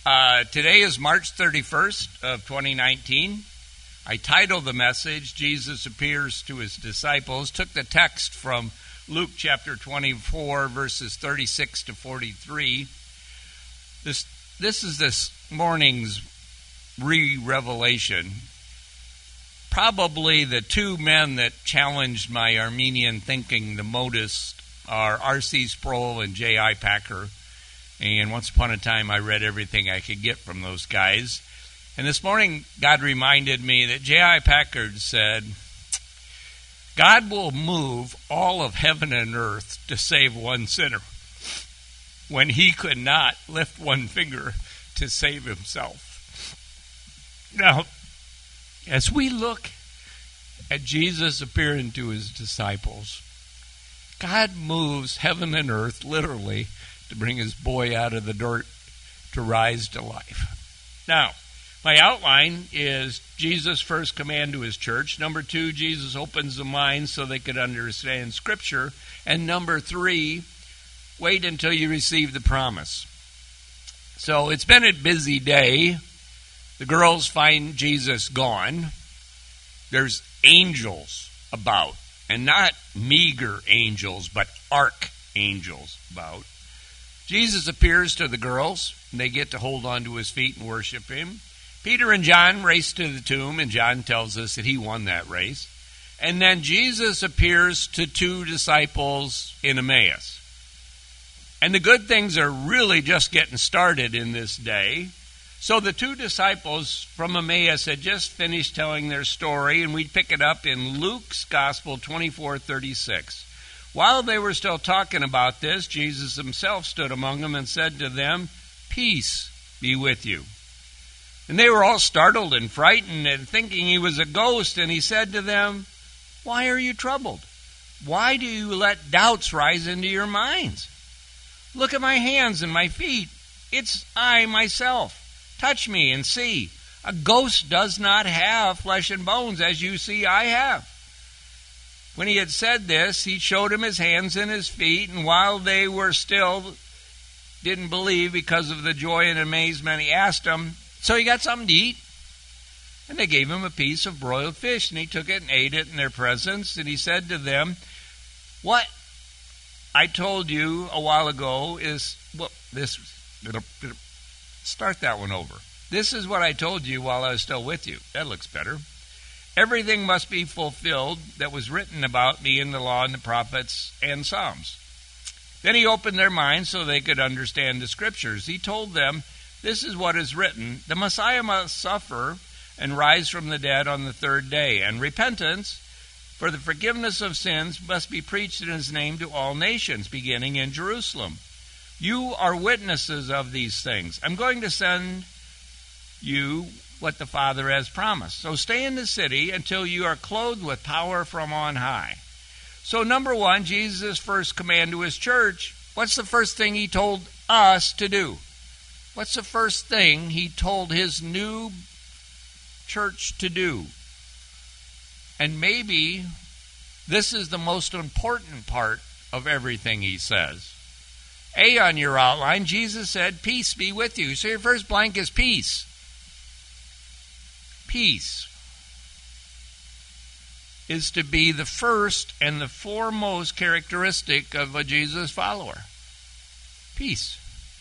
Today is March 31st of 2019. I titled the message, Jesus Appears to His Disciples, took the text from Luke chapter 24, verses 36 to 43. This is this morning's re-revelation. Probably the two men that challenged my Armenian thinking the most are R.C. Sproul and J.I. Packer. And once upon a time, I read everything I could get from those guys. And this morning, God reminded me that J.I. Packer said, God will move all of heaven and earth to save one sinner when he could not lift one finger to save himself. Now, as we look at Jesus appearing to his disciples, God moves heaven and earth literally to bring his boy out of the dirt to rise to life. Now, my outline is Jesus' first command to his church. Number 2, Jesus opens the mind so they could understand Scripture. And number 3, wait until you receive the promise. So it's been a busy day. The girls find Jesus gone. There's angels about, and not meager angels, but archangels about. Jesus appears to the girls, and they get to hold on to his feet and worship him. Peter and John race to the tomb, and John tells us that he won that race. And then Jesus appears to 2 disciples in Emmaus. And the good things are really just getting started in this day. So the 2 disciples from Emmaus had just finished telling their story, and we pick it up in Luke's Gospel 24:36. While they were still talking about this, Jesus himself stood among them and said to them, "Peace be with you." And they were all startled and frightened and thinking he was a ghost, and he said to them, "Why are you troubled? Why do you let doubts rise into your minds? Look at my hands and my feet. It's I myself. Touch me and see. A ghost does not have flesh and bones, as you see I have." When he had said this, he showed him his hands and his feet, and while they were still didn't believe because of the joy and amazement, he asked them, "So you got something to eat?" And they gave him a piece of broiled fish, and he took it and ate it in their presence, and he said to them, "What I told you a while ago is," well, start that one over. "This is what I told you while I was still with you." That looks better. "Everything must be fulfilled that was written about me in the law and the prophets and Psalms." Then he opened their minds so they could understand the Scriptures. He told them, "This is what is written, the Messiah must suffer and rise from the dead on the 3rd day, and repentance for the forgiveness of sins must be preached in his name to all nations, beginning in Jerusalem. You are witnesses of these things. I'm going to send you what the Father has promised. So stay in the city until you are clothed with power from on high." So number 1, Jesus' first command to his church, what's the first thing he told us to do? What's the first thing he told his new church to do? And maybe this is the most important part of everything he says. A on your outline, Jesus said, "Peace be with you." So your first blank is peace. Peace is to be the first and the foremost characteristic of a Jesus follower. Peace.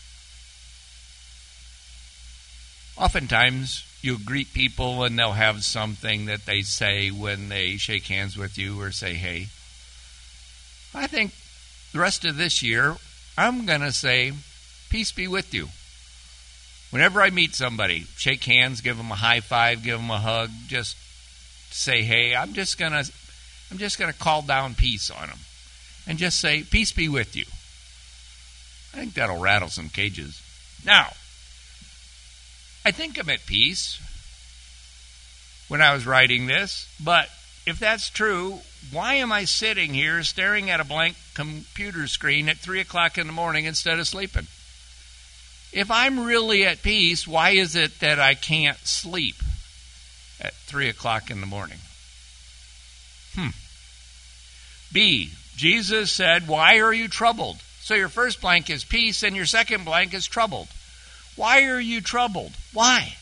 Oftentimes, you'll greet people and they'll have something that they say when they shake hands with you or say, "Hey." I think the rest of this year, I'm going to say, "Peace be with you." Whenever I meet somebody, shake hands, give them a high five, give them a hug, just say, "Hey," I'm just gonna call down peace on them, and just say, "Peace be with you." I think that'll rattle some cages. Now, I think I'm at peace when I was writing this, but if that's true, why am I sitting here staring at a blank computer screen at 3 o'clock in the morning instead of sleeping? If I'm really at peace, why is it that I can't sleep at 3 o'clock in the morning? B, Jesus said, "Why are you troubled?" So your first blank is peace, and your second blank is troubled. Why are you troubled? Why?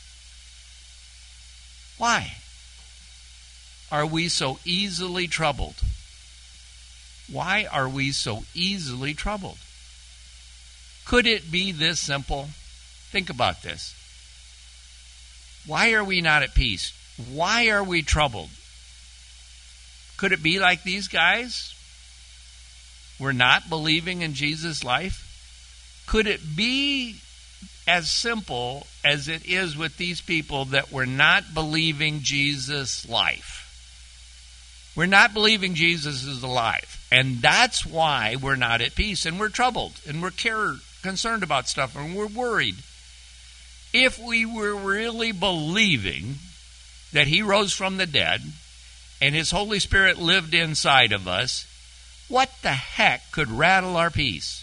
Why are we so easily troubled? Why are we so easily troubled? Could it be this simple? Think about this. Why are we not at peace? Why are we troubled? Could it be like these guys? We're not believing in Jesus' life? Could it be as simple as it is with these people that we're not believing Jesus' life? We're not believing Jesus is alive. And that's why we're not at peace and we're troubled and we're concerned about stuff and we're worried. If we were really believing that he rose from the dead and his Holy Spirit lived inside of us, what the heck could rattle our peace?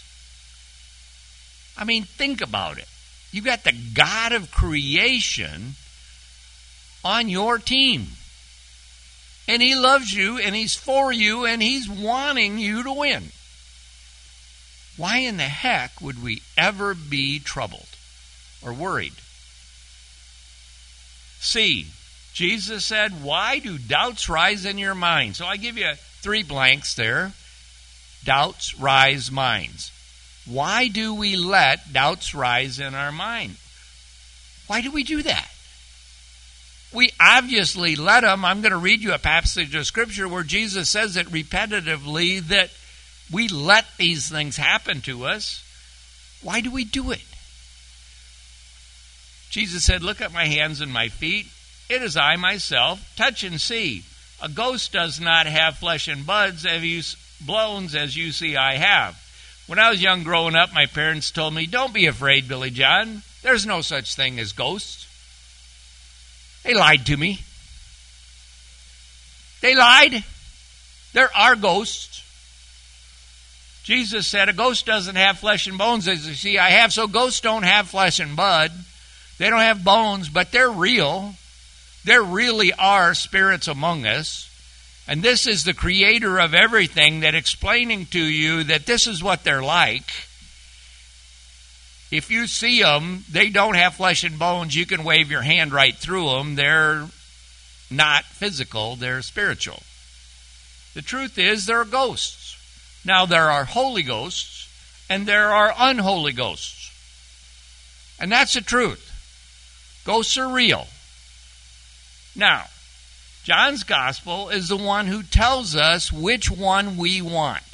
I mean, think about it. You've got the God of creation on your team. And he loves you, and he's for you, and he's wanting you to win. Why in the heck would we ever be troubled or worried? C, Jesus said, why do doubts rise in your mind? So I give you 3 blanks there. Doubts rise minds. Why do we let doubts rise in our mind? Why do we do that? We obviously let them. I'm going to read you a passage of Scripture where Jesus says it repetitively that we let these things happen to us. Why do we do it? Jesus said, look at my hands and my feet. It is I myself. Touch and see. A ghost does not have flesh and bones as you see I have. When I was young growing up, my parents told me, don't be afraid, Billy John. There's no such thing as ghosts. They lied to me. They lied. There are ghosts. Jesus said a ghost doesn't have flesh and bones as you see I have. So ghosts don't have flesh and blood. They don't have bones, but they're real. There really are spirits among us. And this is the creator of everything that explaining to you that this is what they're like. If you see them, they don't have flesh and bones. You can wave your hand right through them. They're not physical. They're spiritual. The truth is, they're ghosts. Now, there are holy ghosts and there are unholy ghosts. And that's the truth. Ghosts are real. Now, John's gospel is the one who tells us which one we want.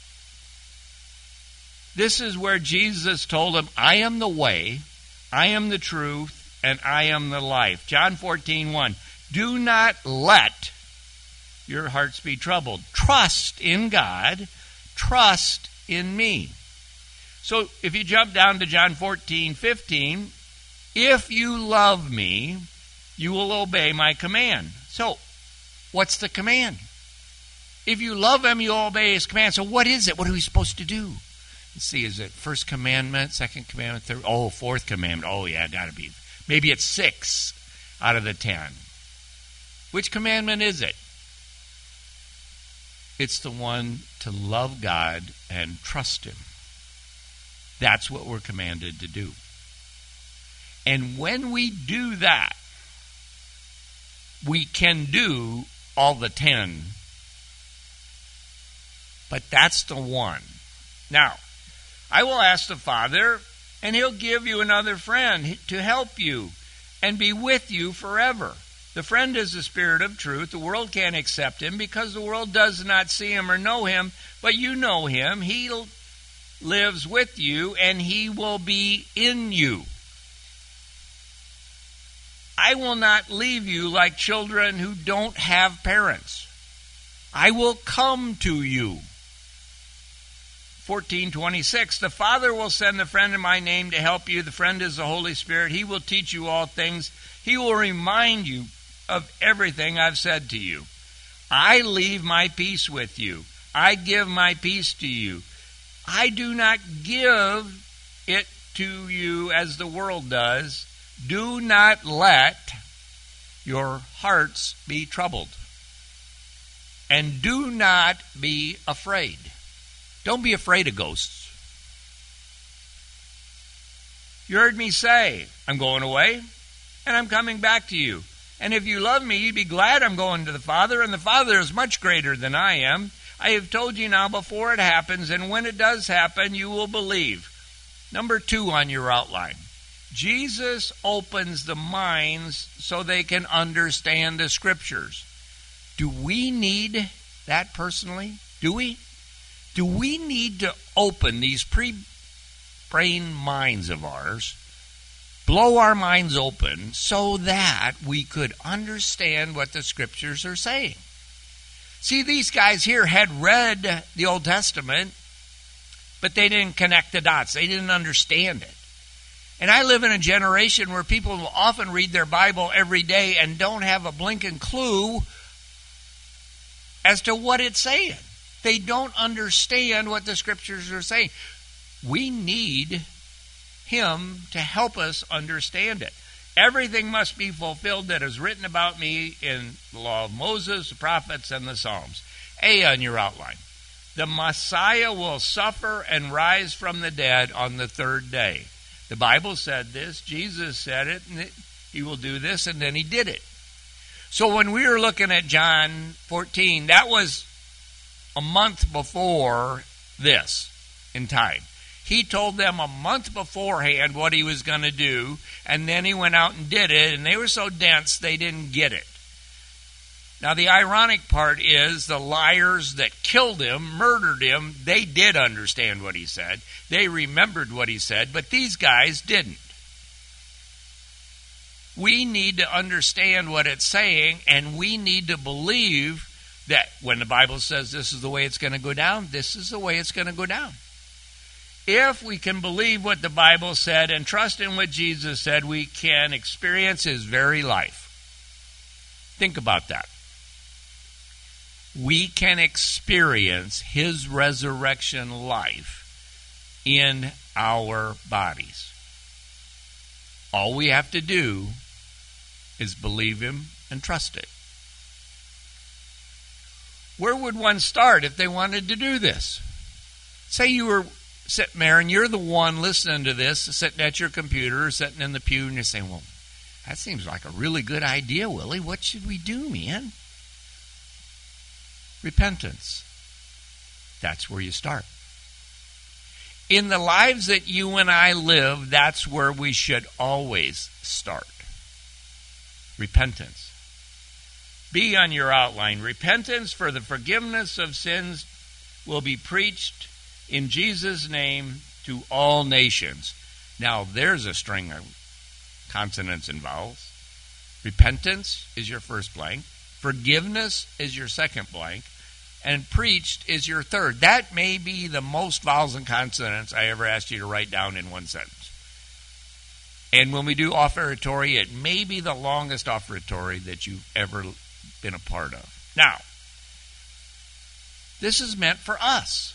This is where Jesus told him, I am the way, I am the truth, and I am the life. John 14:1. Do not let your hearts be troubled. Trust in God. Trust in me. So if you jump down to John 14:15, if you love me, you will obey my command. So, what's the command? If you love him, you'll obey his command. So what is it? What are we supposed to do? Let's see, is it first commandment, second commandment, third? Oh, fourth commandment. Oh, yeah, got to be. Maybe it's 6 out of the 10. Which commandment is it? It's the one to love God and trust him. That's what we're commanded to do. And when we do that, we can do all the 10. But that's the one. Now, I will ask the Father, and he'll give you another friend to help you and be with you forever. The friend is the Spirit of truth. The world can't accept him because the world does not see him or know him, but you know him. He lives with you, and he will be in you. I will not leave you like children who don't have parents. I will come to you. 14:26, the Father will send the friend in my name to help you. The friend is the Holy Spirit. He will teach you all things. He will remind you of everything I've said to you. I leave my peace with you. I give my peace to you. I do not give it to you as the world does. Do not let your hearts be troubled. And do not be afraid. Don't be afraid of ghosts. You heard me say, I'm going away, and I'm coming back to you. And if you love me, you'd be glad I'm going to the Father, and the Father is much greater than I am. I have told you now before it happens, and when it does happen, you will believe. Number 2 on your outline. Jesus opens the minds so they can understand the Scriptures. Do we need that personally? Do we? Do we need to open these pre-brain minds of ours, blow our minds open so that we could understand what the Scriptures are saying? See, these guys here had read the Old Testament, but they didn't connect the dots. They didn't understand it. And I live in a generation where people will often read their Bible every day and don't have a blinking clue as to what it's saying. They don't understand what the Scriptures are saying. We need Him to help us understand it. Everything must be fulfilled that is written about me in the law of Moses, the prophets, and the Psalms. A on your outline. The Messiah will suffer and rise from the dead on the 3rd day. The Bible said this, Jesus said it, and He will do this, and then He did it. So when we were looking at John 14, that was a month before this in time. He told them a month beforehand what He was going to do, and then He went out and did it, and they were so dense they didn't get it. Now, the ironic part is the liars that killed Him, murdered Him, they did understand what He said. They remembered what He said, but these guys didn't. We need to understand what it's saying, and we need to believe that when the Bible says this is the way it's going to go down, this is the way it's going to go down. If we can believe what the Bible said and trust in what Jesus said, we can experience His very life. Think about that. We can experience His resurrection life in our bodies. All we have to do is believe Him and trust it. Where would one start if they wanted to do this? Say you were sitting there and you're the one listening to this, sitting at your computer, sitting in the pew, and you're saying, well, that seems like a really good idea, Willie. What should we do, man? Repentance. That's where you start. In the lives that you and I live, that's where we should always start. Repentance. B on your outline. Repentance for the forgiveness of sins will be preached in Jesus' name to all nations. Now, there's a string of consonants and vowels. Repentance is your first blank. Forgiveness is your second blank. And preached is your third. That may be the most vowels and consonants I ever asked you to write down in one sentence. And when we do offertory, it may be the longest offertory that you've ever been a part of. Now, this is meant for us,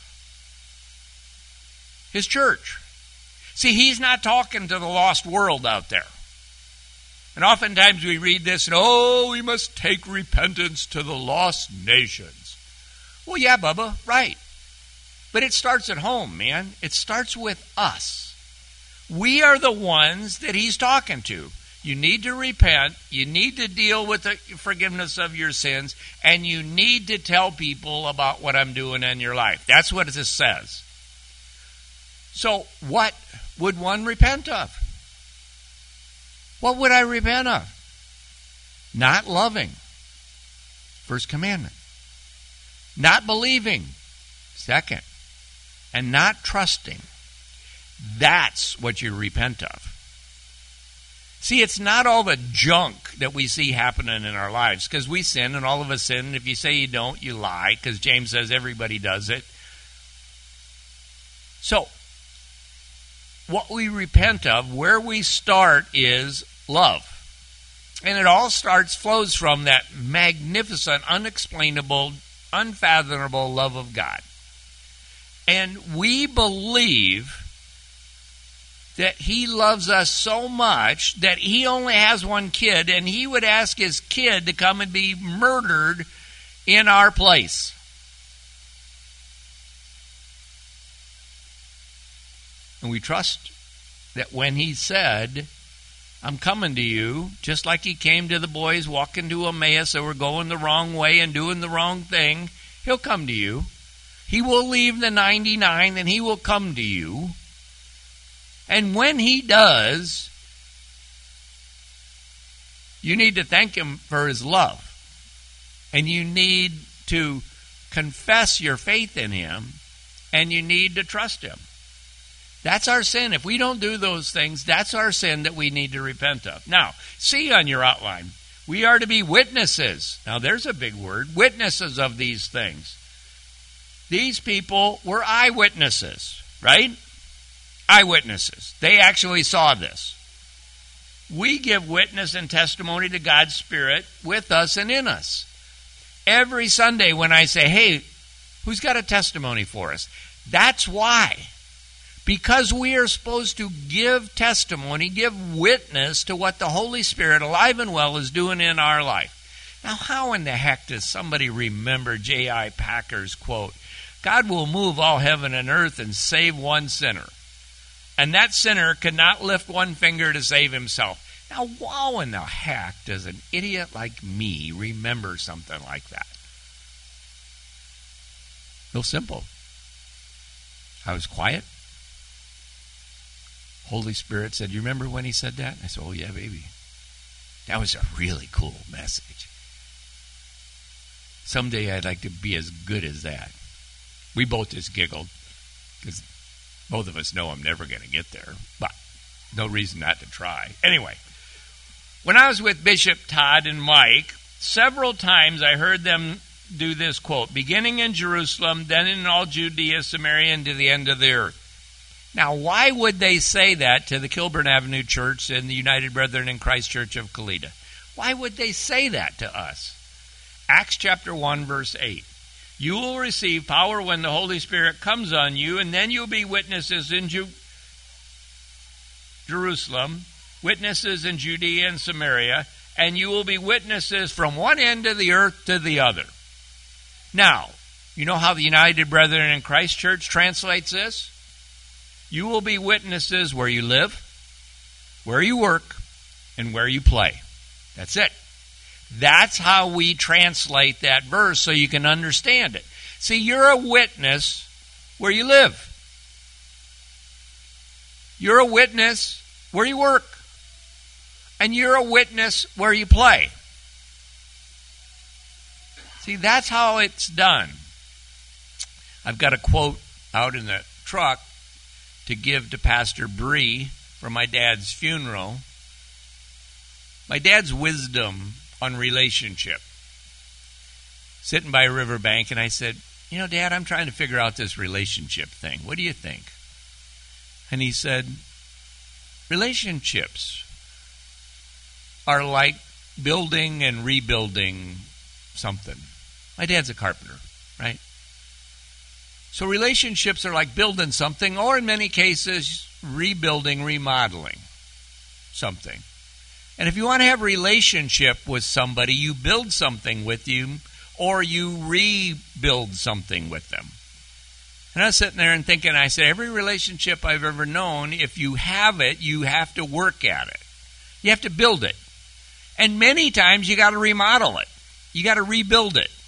His church. See, He's not talking to the lost world out there. And oftentimes we read this, and we must take repentance to the lost nations. Well, yeah, Bubba, right. But it starts at home, man. It starts with us. We are the ones that He's talking to. You need to repent. You need to deal with the forgiveness of your sins. And you need to tell people about what I'm doing in your life. That's what this says. So what would one repent of? What would I repent of? Not loving. First commandment. Not believing. Second. And not trusting. That's what you repent of. See, it's not all the junk that we see happening in our lives, because we sin, and all of us sin. And if you say you don't, you lie, because James says everybody does it. So, what we repent of, where we start is love. And it all flows from that magnificent, unexplainable, unfathomable love of God. And we believe that He loves us so much that He only has one kid, and He would ask His kid to come and be murdered in our place. And we trust that when he said, I'm coming to you, just like he came to the boys walking to Emmaus that were going the wrong way and doing the wrong thing, he'll come to you. He will leave the 99 and he will come to you. And when he does, you need to thank him for his love. And you need to confess your faith in him. And you need to trust him. That's our sin. If we don't do those things, that's our sin that we need to repent of. Now, see on your outline, we are to be witnesses. Now, there's a big word, witnesses of these things. These people were eyewitnesses, right? Eyewitnesses. They actually saw this. We give witness and testimony to God's Spirit with us and in us. Every Sunday when I say, hey, who's got a testimony for us? That's why. Because we are supposed to give testimony, give witness to what the Holy Spirit, alive and well, is doing in our life. Now, how in the heck does somebody remember J.I. Packer's quote, God will move all heaven and earth and save one sinner. And that sinner cannot lift one finger to save himself. Now, how in the heck does an idiot like me remember something like that? Real simple. I was quiet. Holy Spirit said, you remember when he said that? I said, oh yeah, baby. That was a really cool message. Someday I'd like to be as good as that. We both just giggled because both of us know I'm never going to get there, but no reason not to try. Anyway, when I was with Bishop Todd and Mike, several times I heard them do this quote, beginning in Jerusalem, then in all Judea, Samaria, and to the end of the earth. Now, why would they say that to the Kilburn Avenue Church and the United Brethren in Christ Church of Kalita? Why would they say that to us? Acts chapter 1, verse 8. You will receive power when the Holy Spirit comes on you, and then you'll be witnesses in Jerusalem, witnesses in Judea and Samaria, and you will be witnesses from one end of the earth to the other. Now, you know how the United Brethren in Christ Church translates this? You will be witnesses where you live, where you work, and where you play. That's it. That's how we translate that verse so you can understand it. See, you're a witness where you live. You're a witness where you work. And you're a witness where you play. See, that's how it's done. I've got a quote out in the truck to give to Pastor Bree for my dad's funeral. My dad's wisdom on relationship. Sitting by a riverbank, and I said, you know, Dad, I'm trying to figure out this relationship thing. What do you think? And he said, relationships are like building and rebuilding something. My dad's a carpenter, right? So relationships are like building something, or in many cases, rebuilding, remodeling something. And if you want to have a relationship with somebody, you build something with you, or you rebuild something with them. And I was sitting there and thinking, I said, every relationship I've ever known, if you have it, you have to work at it. You have to build it. And many times you got to remodel it. You got to rebuild it.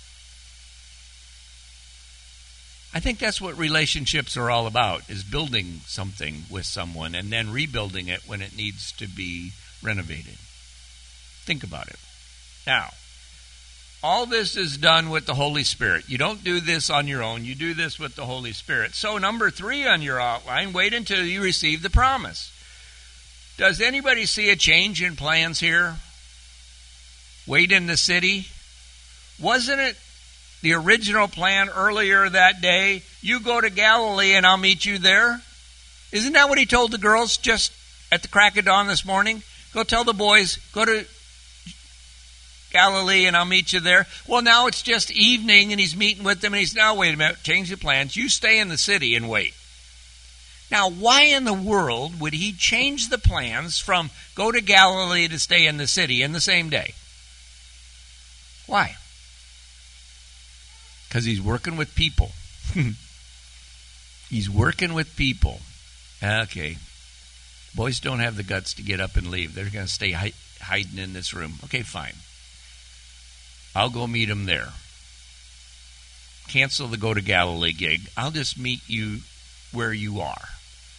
I think that's what relationships are all about, is building something with someone and then rebuilding it when it needs to be renovated. Think about it. Now, all this is done with the Holy Spirit. You don't do this on your own. You do this with the Holy Spirit. So number 3 on your outline, wait until you receive the promise. Does anybody see a change in plans here? Wait in the city? Wasn't it the original plan earlier that day? You go to Galilee and I'll meet you there. Isn't that what he told the girls just at the crack of dawn this morning? Go tell the boys, go to Galilee and I'll meet you there. Well, now it's just evening and he's meeting with them and he's now, wait a minute, change the plans. You stay in the city and wait. Now, why in the world would he change the plans from go to Galilee to stay in the city in the same day? Why? Because he's working with people. He's working with people. Okay. Boys don't have the guts to get up and leave. They're going to stay hiding in this room. Okay, fine. I'll go meet them there. Cancel the Go to Galilee gig. I'll just meet you where you are.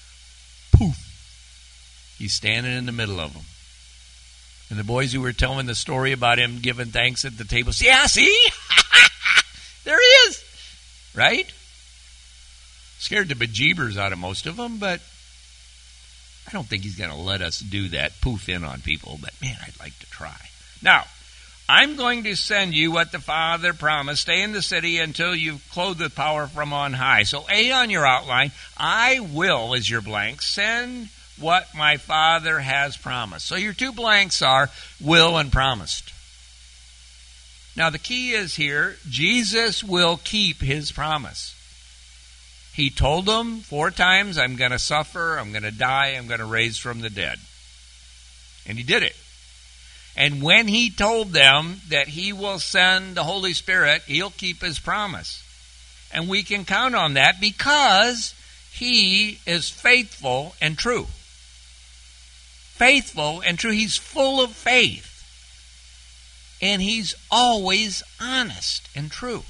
Poof. He's standing in the middle of them. And the boys who were telling the story about him giving thanks at the table, yeah, see? There he is. Right? Scared the bejeebers out of most of them, but I don't think he's going to let us do that, poof in on people. But, man, I'd like to try. Now, I'm going to send you what the Father promised. Stay in the city until you've clothed with power from on high. So A on your outline, I will, is your blank, send what my Father has promised. So your two blanks are will and promised. Now the key is here, Jesus will keep his promise. He told them 4 times, I'm going to suffer, I'm going to die, I'm going to raise from the dead. And he did it. And when he told them that he will send the Holy Spirit, he'll keep his promise. And we can count on that because he is faithful and true. Faithful and true. He's full of faith. And he's always honest and true.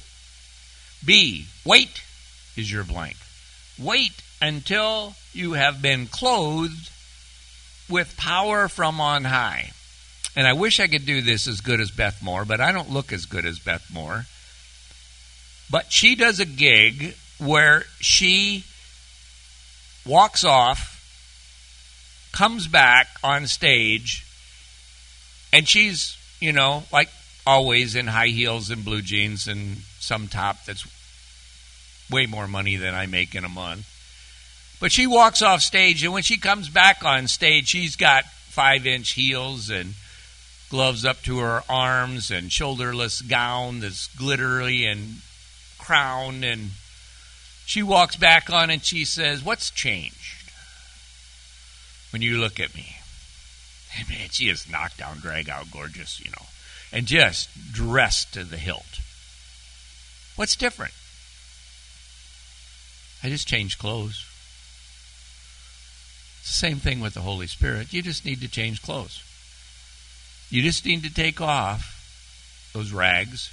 B, wait is your blank. Wait until you have been clothed with power from on high. And I wish I could do this as good as Beth Moore, but I don't look as good as Beth Moore. But she does a gig where she walks off, comes back on stage, and she's, like always in high heels and blue jeans and some top that's way more money than I make in a month. But she walks off stage, and when she comes back on stage, she's got 5-inch heels and gloves up to her arms and shoulderless gown that's glittery and crown. And she walks back on and she says, what's changed when you look at me? And man, she is knocked down, drag out, gorgeous, and just dressed to the hilt. What's different? I just changed clothes. It's the same thing with the Holy Spirit. You just need to change clothes. You just need to take off those rags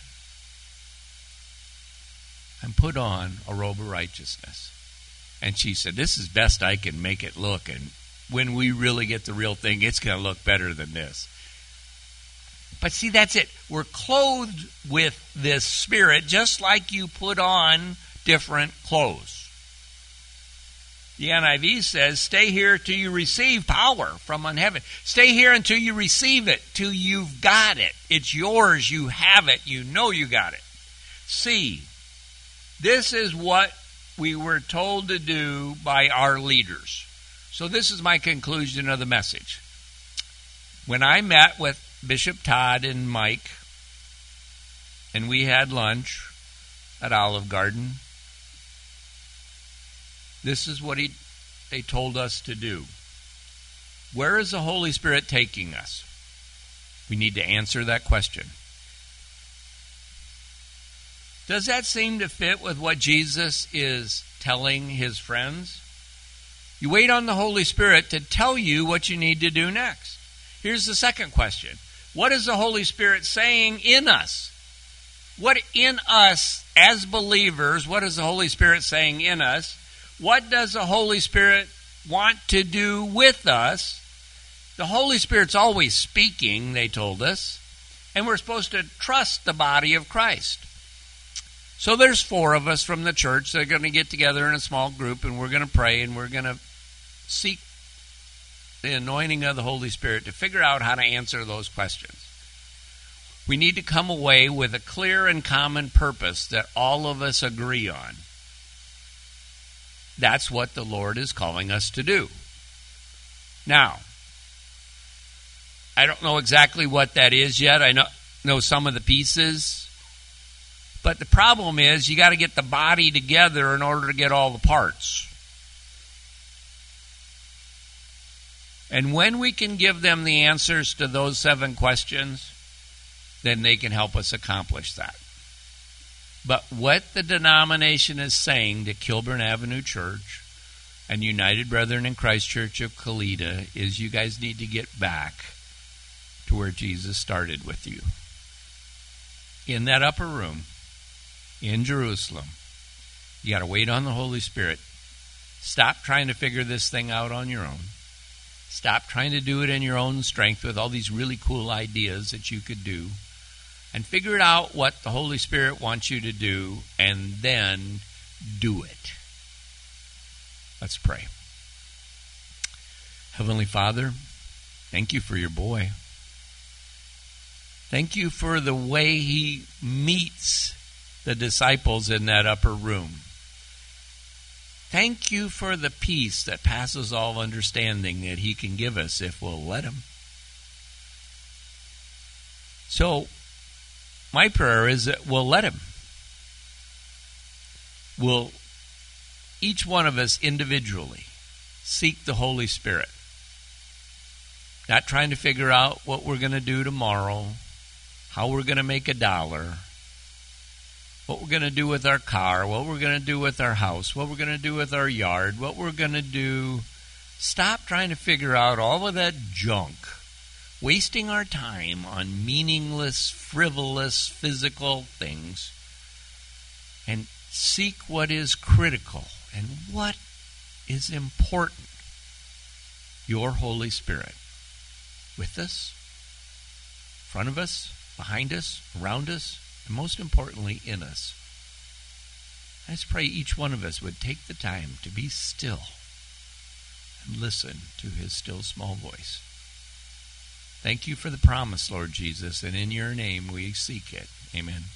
and put on a robe of righteousness. And she said, this is best I can make it look. And when we really get the real thing, it's going to look better than this. But see, that's it. We're clothed with this Spirit just like you put on different clothes. The NIV says, stay here till you receive power from on heaven. Stay here until you receive it, till you've got it. It's yours, you have it, you know you got it. C, this is what we were told to do by our leaders. So this is my conclusion of the message. When I met with Bishop Todd and Mike, and we had lunch at Olive Garden, this is what they told us to do. Where is the Holy Spirit taking us? We need to answer that question. Does that seem to fit with what Jesus is telling his friends? You wait on the Holy Spirit to tell you what you need to do next. Here's the second question. What is the Holy Spirit saying in us? What in us as believers, what is the Holy Spirit saying in us? What does the Holy Spirit want to do with us? The Holy Spirit's always speaking, they told us, and we're supposed to trust the body of Christ. So there's 4 of us from the church that are going to get together in a small group, and we're going to pray, and we're going to seek the anointing of the Holy Spirit to figure out how to answer those questions. We need to come away with a clear and common purpose that all of us agree on. That's what the Lord is calling us to do. Now, I don't know exactly what that is yet. I know some of the pieces. But the problem is you got to get the body together in order to get all the parts. And when we can give them the answers to those 7 questions, then they can help us accomplish that. But what the denomination is saying to Kilburn Avenue Church and United Brethren in Christ Church of Kalita is you guys need to get back to where Jesus started with you. In that upper room in Jerusalem. You got to wait on the Holy Spirit. Stop trying to figure this thing out on your own. Stop trying to do it in your own strength with all these really cool ideas that you could do. And figure out what the Holy Spirit wants you to do, and then do it. Let's pray. Heavenly Father, thank you for your boy. Thank you for the way he meets the disciples in that upper room. Thank you for the peace that passes all understanding that he can give us if we'll let him. So, my prayer is that we'll let him. We'll, each one of us individually, seek the Holy Spirit. Not trying to figure out what we're going to do tomorrow, how we're going to make $1, what we're going to do with our car, what we're going to do with our house, what we're going to do with our yard, what we're going to do. Stop trying to figure out all of that junk, wasting our time on meaningless, frivolous, physical things, and seek what is critical and what is important. Your Holy Spirit. With us, in front of us, behind us, around us, and most importantly, in us. I just pray each one of us would take the time to be still and listen to his still small voice. Thank you for the promise, Lord Jesus, and in your name we seek it. Amen.